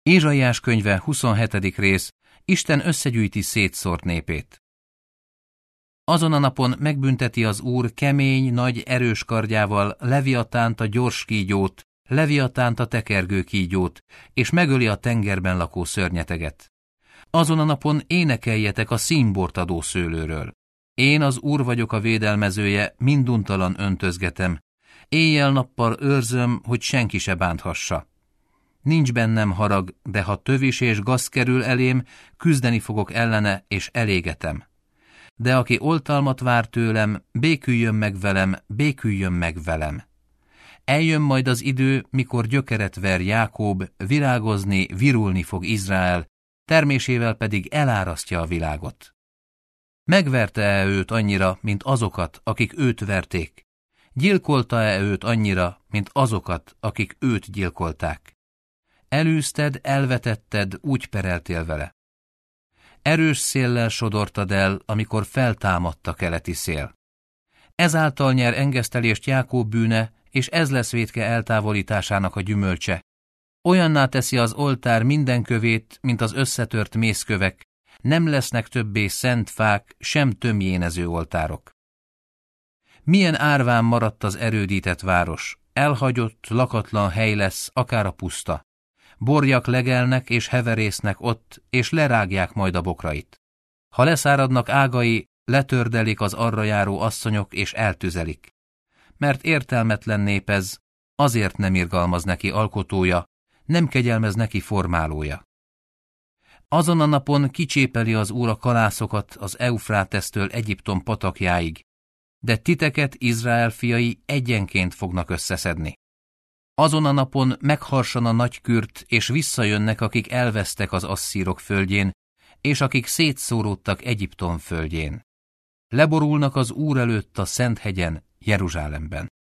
Ézsaiás könyve 27. rész, Isten összegyűjti szétszórt népét. Azon a napon megbünteti az Úr kemény, nagy, erős kardjával Leviatánt a gyors kígyót, Leviatánt a tekergő kígyót, és megöli a tengerben lakó szörnyeteget. Azon a napon énekeljetek a színbort adó szőlőről. Én az Úr vagyok a védelmezője, minduntalan öntözgetem. Éjjel-nappal őrzöm, hogy senki se bánthassa. Nincs bennem harag, de ha tövis és gaz kerül elém, küzdeni fogok ellene, és elégetem. De aki oltalmat vár tőlem, béküljön meg velem, béküljön meg velem. Eljön majd az idő, mikor gyökeret ver Jákob, virágozni, virulni fog Izrael, termésével pedig elárasztja a világot. Megverte-e őt annyira, mint azokat, akik őt verték? Gyilkolta-e őt annyira, mint azokat, akik őt gyilkolták? Elűzted, elvetetted, úgy pereltél vele. Erős széllel sodortad el, amikor feltámadt a keleti szél. Ezáltal nyer engesztelést Jákob bűne, és ez lesz vétke eltávolításának a gyümölcse. Olyanná teszi az oltár minden kövét, mint az összetört mészkövek, nem lesznek többé szent fák, sem tömjénező oltárok. Milyen árván maradt az erődített város, elhagyott, lakatlan hely lesz, akár a puszta. Borjak legelnek és heverésznek ott, és lerágják majd a bokrait. Ha leszáradnak ágai, letördelik az arra járó asszonyok, és eltüzelik. Mert értelmetlen nép ez, azért nem irgalmaz neki alkotója, nem kegyelmez neki formálója. Azon a napon kicsépeli az Úr a kalászokat az Eufrátesztől Egyiptom patakjáig, de titeket, Izrael fiai, egyenként fognak összeszedni. Azon a napon megharsan a nagy kürt, és visszajönnek, akik elvesztek az asszírok földjén, és akik szétszóródtak Egyiptom földjén. Leborulnak az Úr előtt a Szent hegyen, Jeruzsálemben.